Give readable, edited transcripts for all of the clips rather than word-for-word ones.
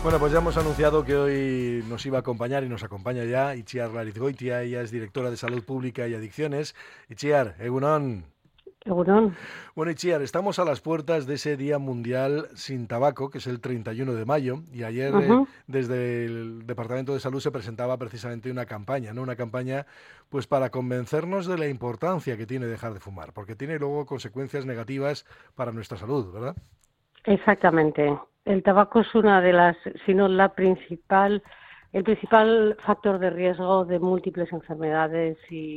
Bueno, pues ya hemos anunciado que hoy nos iba a acompañar y nos acompaña ya Itziar Larizgoitia. Ella es directora de Salud Pública y Adicciones. Itziar, egunon. Egunon. Bueno, Itziar, estamos a las puertas de ese Día Mundial sin Tabaco, que es el 31 de mayo, y ayer Ujú. desde el Departamento de Salud se presentaba precisamente una campaña, ¿no? Una campaña pues para convencernos de la importancia que tiene dejar de fumar, porque tiene luego consecuencias negativas para nuestra salud, ¿verdad? Exactamente. El tabaco es una de las, si no la principal, el principal factor de riesgo de múltiples enfermedades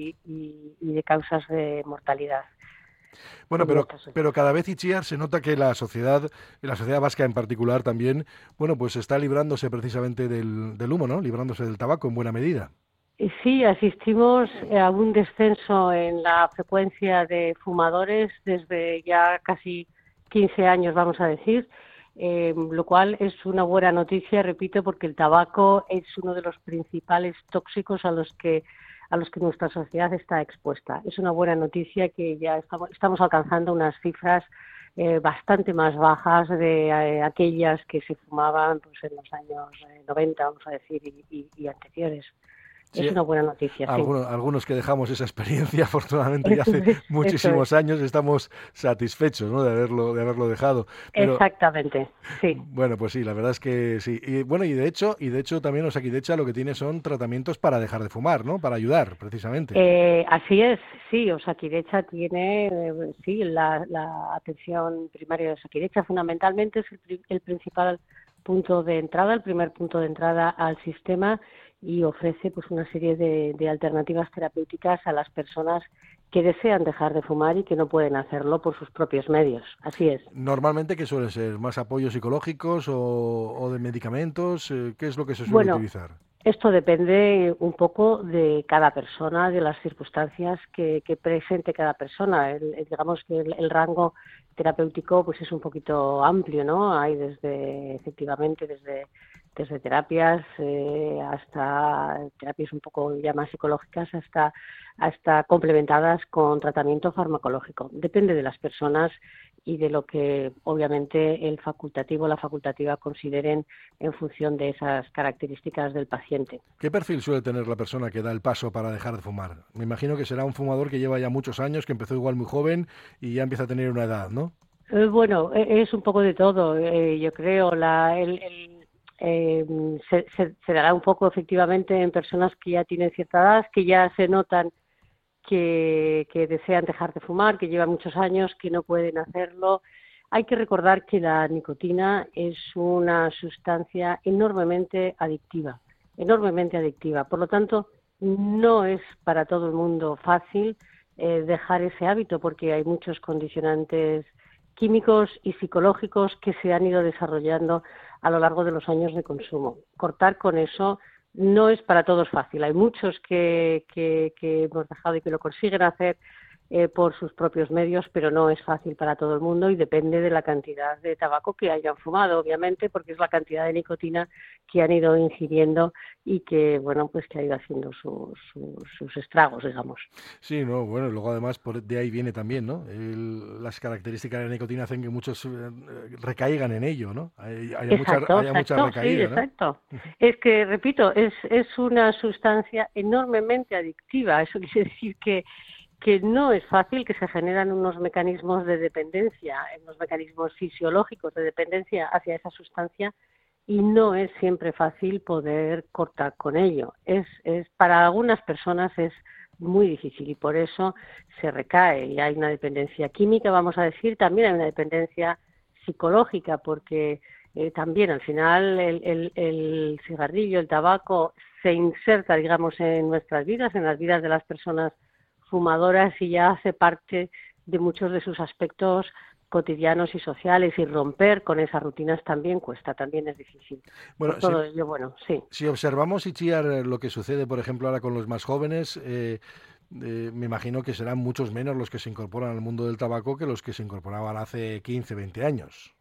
y de causas de mortalidad Bueno, en nuestra pero sociedad. cada vez, Itziar, se nota que la sociedad vasca en particular también, bueno, pues está librándose precisamente del humo, ¿no? Librándose del tabaco en buena medida. Y sí, asistimos a un descenso en la frecuencia de fumadores desde ya casi 15 años, vamos a decir, lo cual es una buena noticia, repito, porque el tabaco es uno de los principales tóxicos a los que nuestra sociedad está expuesta. Es una buena noticia que ya estamos alcanzando unas cifras bastante más bajas de aquellas que se fumaban pues, en los años 90, vamos a decir, y anteriores. Sí, Es una buena noticia, sí. algunos que dejamos esa experiencia, afortunadamente ya Eso hace es, eso es. muchísimos años, estamos satisfechos, ¿no? De haberlo dejado. Pero Exactamente, sí. bueno, pues sí, la verdad es que sí. Y bueno, y de hecho también Osakidecha lo que tiene son tratamientos para dejar de fumar, ¿no? Para ayudar, precisamente. Así es, sí. Osakidecha tiene, sí, la atención primaria de Osakidecha fundamentalmente es el principal punto de entrada, el primer punto de entrada al sistema y ofrece pues una serie de alternativas terapéuticas a las personas que desean dejar de fumar y que no pueden hacerlo por sus propios medios. Así es. Normalmente, ¿qué suelen ser? ¿Más apoyos psicológicos o de medicamentos? ¿Qué es lo que se suele Bueno, utilizar? esto depende un poco de cada persona, de las circunstancias que presente cada persona. Digamos que el rango terapéutico pues es un poquito amplio, ¿no? Hay efectivamente, desde terapias hasta terapias un poco ya más psicológicas hasta complementadas con tratamiento farmacológico. Depende de las personas y de lo que obviamente el facultativo o la facultativa consideren en función de esas características del paciente. ¿Qué perfil suele tener la persona que da el paso para dejar de fumar? Me imagino que será un fumador que lleva ya muchos años, que empezó igual muy joven y ya empieza a tener una edad, ¿no? Bueno, es un poco de todo, yo creo. Eh, se dará un poco efectivamente en personas que ya tienen cierta edad, que ya se notan que desean dejar de fumar, que llevan muchos años, que no pueden hacerlo. Hay que recordar que la nicotina es una sustancia enormemente adictiva, enormemente adictiva. Por lo tanto, no es para todo el mundo fácil dejar ese hábito porque hay muchos condicionantes químicos y psicológicos que se han ido desarrollando a lo largo de los años de consumo. Cortar con eso no es para todos fácil. Hay muchos que hemos dejado y que lo consiguen hacer por sus propios medios, pero no es fácil para todo el mundo y depende de la cantidad de tabaco que hayan fumado, obviamente, porque es la cantidad de nicotina que han ido ingiriendo y que, bueno, pues que ha ido haciendo sus estragos, digamos. Sí, no, bueno, luego además de ahí viene también, ¿no? Las características de la nicotina hacen que muchos recaigan en ello, ¿no? Exacto, Haya mucha exacto, sí, recaída, ¿no? exacto. Es que, repito, es una sustancia enormemente adictiva. Eso quiere decir que no es fácil, que se generan unos mecanismos de dependencia, unos mecanismos fisiológicos de dependencia hacia esa sustancia y no es siempre fácil poder cortar con ello. Para algunas personas es muy difícil y por eso se recae y hay una dependencia química, vamos a decir, también hay una dependencia psicológica porque también al final el cigarrillo, el tabaco se inserta, digamos, en nuestras vidas, en las vidas de las personas fumadoras y ya hace parte de muchos de sus aspectos cotidianos y sociales y romper con esas rutinas también cuesta, también es difícil. Por Bueno, todo ello, bueno, sí. si observamos, Itziar, lo que sucede, por ejemplo, ahora con los más jóvenes, me imagino que serán muchos menos los que se incorporan al mundo del tabaco que los que se incorporaban hace 15, 20 años.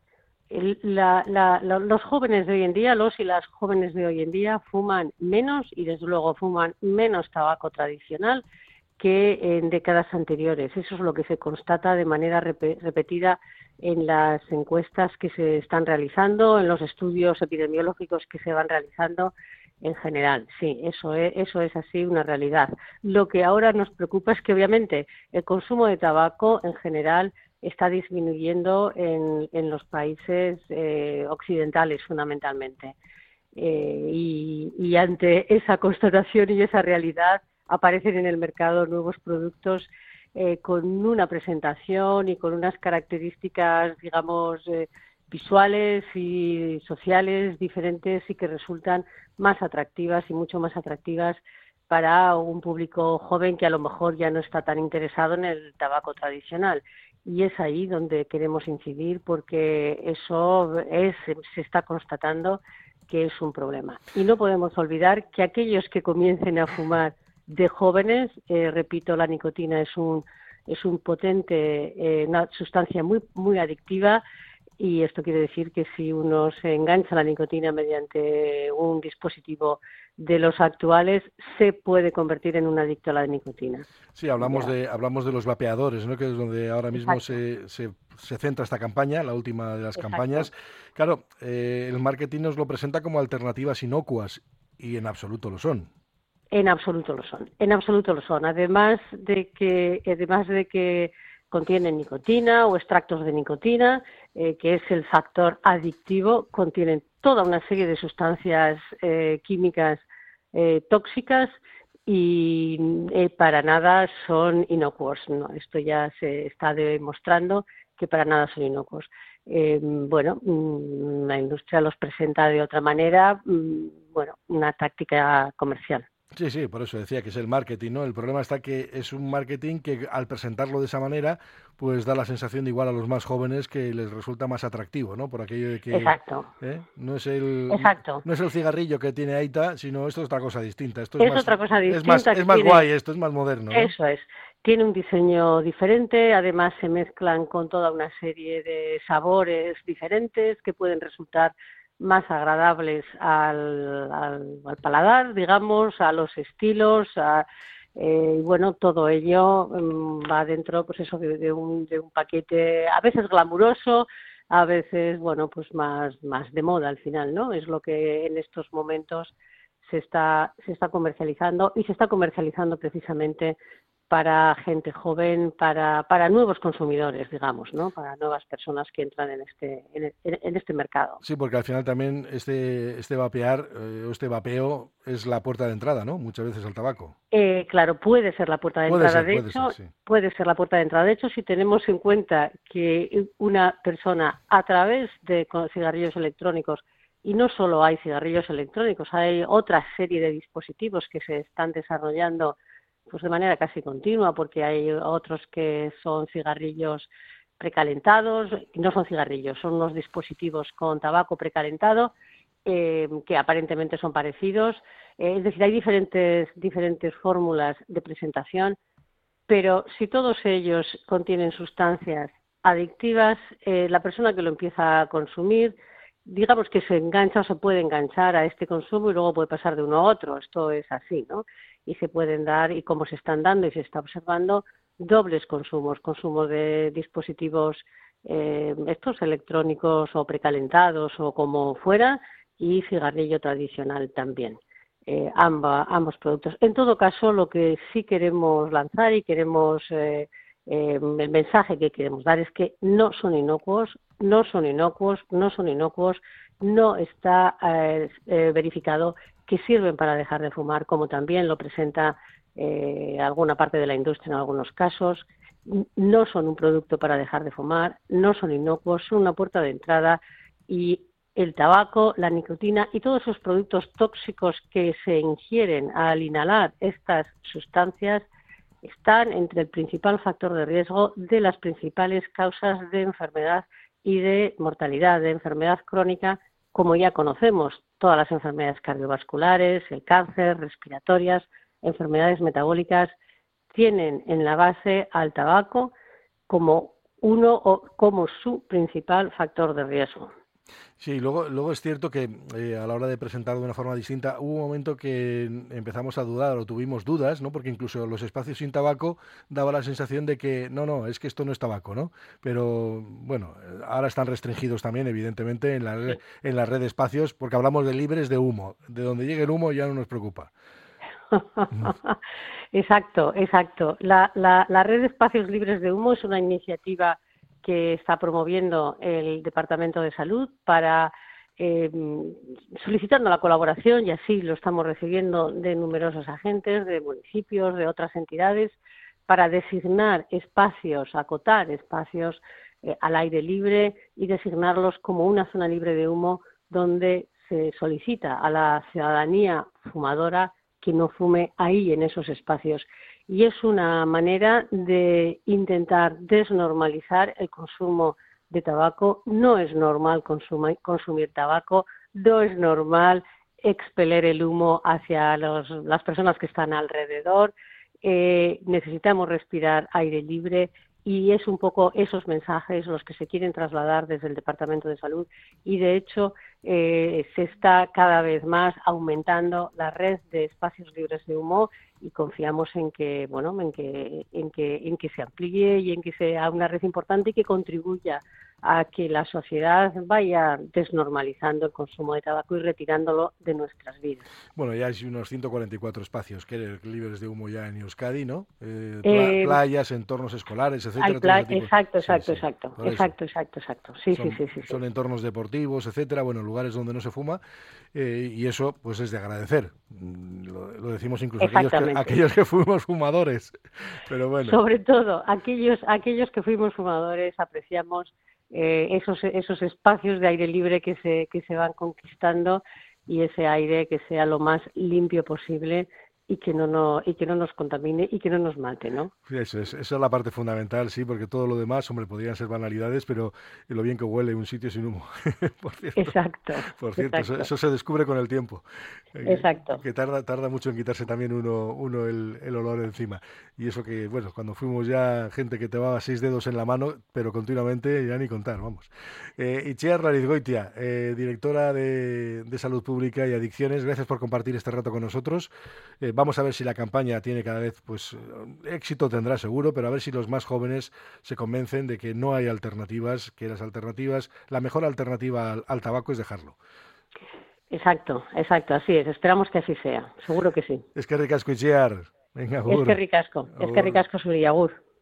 Los jóvenes de hoy en día, los y las jóvenes de hoy en día fuman menos y desde luego fuman menos tabaco tradicional que en décadas anteriores. Eso es lo que se constata de manera repetida en las encuestas que se están realizando, en los estudios epidemiológicos que se van realizando en general. Sí, eso es así, una realidad. Lo que ahora nos preocupa es que obviamente el consumo de tabaco en general está disminuyendo en los países occidentales fundamentalmente. Y ante esa constatación y esa realidad aparecen en el mercado nuevos productos con una presentación y con unas características, digamos, visuales y sociales diferentes y que resultan más atractivas y mucho más atractivas para un público joven que a lo mejor ya no está tan interesado en el tabaco tradicional. Y es ahí donde queremos incidir porque se está constatando que es un problema. Y no podemos olvidar que aquellos que comiencen a fumar de jóvenes, repito, la nicotina es un potente, una sustancia muy adictiva, y esto quiere decir que si uno se engancha a la nicotina mediante un dispositivo de los actuales, se puede convertir en un adicto a la nicotina. Sí, hablamos de los vapeadores, ¿no? Que es donde ahora mismo Exacto. se centra esta campaña, la última de las Exacto. campañas. Claro, el marketing nos lo presenta como alternativas inocuas y en absoluto lo son. En absoluto lo son, en absoluto lo son. Además de que contienen nicotina o extractos de nicotina, que es el factor adictivo, contienen toda una serie de sustancias químicas tóxicas y para nada son inocuos. No, esto ya se está demostrando que para nada son inocuos. La industria los presenta de otra manera, una táctica comercial. Sí, sí, por eso decía que es el marketing, ¿no? El problema está que es un marketing que al presentarlo de esa manera, pues da la sensación de igual a los más jóvenes que les resulta más atractivo, ¿no? Por aquello de que Exacto, no es el exacto. no es el cigarrillo que tiene Aita, sino esto es otra cosa distinta. Esto Es otra cosa distinta es que más tiene, guay, esto es más moderno, ¿no? eso es, tiene un diseño diferente, además se mezclan con toda una serie de sabores diferentes que pueden resultar más agradables al paladar, digamos, a los estilos, y bueno, todo ello va dentro, pues eso, de un paquete a veces glamuroso, a veces, bueno, pues más de moda al final, ¿no? Es lo que en estos momentos se está comercializando, y se está comercializando precisamente para gente joven, para nuevos consumidores, digamos, ¿no? Para nuevas personas que entran en este mercado. Sí, porque al final también este vapear o este vapeo es la puerta de entrada, ¿no? Muchas veces al tabaco. Claro, puede ser la puerta de entrada. De Puede ser, hecho, sí. puede ser la puerta de entrada. De hecho, si tenemos en cuenta que una persona a través de cigarrillos electrónicos, y no solo hay cigarrillos electrónicos, hay otra serie de dispositivos que se están desarrollando pues de manera casi continua, porque hay otros que son cigarrillos precalentados, no son cigarrillos, son unos dispositivos con tabaco precalentado, que aparentemente son parecidos. Es decir, hay diferentes fórmulas de presentación, pero si todos ellos contienen sustancias adictivas, la persona que lo empieza a consumir, digamos que se engancha o se puede enganchar a este consumo y luego puede pasar de uno a otro. Esto es así, ¿no? Y se pueden dar, y como se están dando y se está observando, dobles consumos, consumo de dispositivos estos electrónicos o precalentados o como fuera, y cigarrillo tradicional también. Ambos productos. En todo caso, lo que sí queremos lanzar y queremos el mensaje que queremos dar es que no son inocuos, no son inocuos, no son inocuos, no está verificado que sirven para dejar de fumar, como también lo presenta alguna parte de la industria en algunos casos. No son un producto para dejar de fumar, no son inocuos, son una puerta de entrada, y el tabaco, la nicotina y todos esos productos tóxicos que se ingieren al inhalar estas sustancias están entre el principal factor de riesgo de las principales causas de enfermedad y de mortalidad, de enfermedad crónica, como ya conocemos, todas las enfermedades cardiovasculares, el cáncer, respiratorias, enfermedades metabólicas, tienen en la base al tabaco como uno o como su principal factor de riesgo. Sí, luego es cierto que a la hora de presentar de una forma distinta, hubo un momento que empezamos a dudar o tuvimos dudas, ¿no? Porque incluso los espacios sin tabaco daba la sensación de que no, es que esto no es tabaco, ¿no? Pero bueno, ahora están restringidos también, evidentemente, Sí. en la red de espacios, porque hablamos de libres de humo. De donde llegue el humo ya no nos preocupa. Exacto, exacto. La red de espacios libres de humo es una iniciativa que está promoviendo el Departamento de Salud para eh, solicitando la colaboración, y así lo estamos recibiendo, de numerosos agentes, de municipios, de otras entidades, para designar espacios, acotar espacios al aire libre y designarlos como una zona libre de humo donde se solicita a la ciudadanía fumadora que no fume ahí en esos espacios. Y es una manera de intentar desnormalizar el consumo de tabaco. No es normal consumir tabaco, no es normal expeler el humo hacia las personas que están alrededor. Necesitamos respirar aire libre y es un poco esos mensajes los que se quieren trasladar desde el Departamento de Salud y, de hecho, se está cada vez más aumentando la red de espacios libres de humo y confiamos en que, bueno, en que se amplíe y en que sea una red importante y que contribuya a que la sociedad vaya desnormalizando el consumo de tabaco y retirándolo de nuestras vidas. Bueno, ya hay unos 144 espacios libres de humo ya en Euskadi, ¿no? Eh, Playas, entornos escolares, etcétera, todo ese tipo. Exacto, Sí, exacto, sí, exacto, por eso. exacto, exacto, exacto. Sí, sí, sí, sí, sí. Son entornos deportivos, etcétera, bueno, lugares donde no se fuma, y eso pues es de agradecer. Lo decimos incluso Exactamente. aquellos que fuimos fumadores, pero bueno. Sobre todo, aquellos que fuimos fumadores apreciamos esos espacios de aire libre que se van conquistando y ese aire que sea lo más limpio posible y que no nos contamine y que no nos mate, ¿no? Sí, esa es la parte fundamental, sí, porque todo lo demás, hombre, podrían ser banalidades, pero lo bien que huele un sitio sin humo, por cierto. Exacto, Por cierto, exacto, eso se descubre con el tiempo, exacto. que tarda mucho en quitarse también uno el olor encima. Y eso que, bueno, cuando fuimos ya gente que te llevaba 6 dedos en la mano, pero continuamente ya ni contar, vamos. Itziar Larizgoitia, directora de Salud Pública y Adicciones, gracias por compartir este rato con nosotros. Vamos a ver si la campaña tiene cada vez, pues, éxito tendrá seguro, pero a ver si los más jóvenes se convencen de que no hay alternativas, que la mejor alternativa al tabaco es dejarlo. Exacto, exacto, así es. Esperamos que así sea, seguro que sí. Es que ricasco, Itziar. Venga, Es agur. que ricasco Agur. zuri, agur.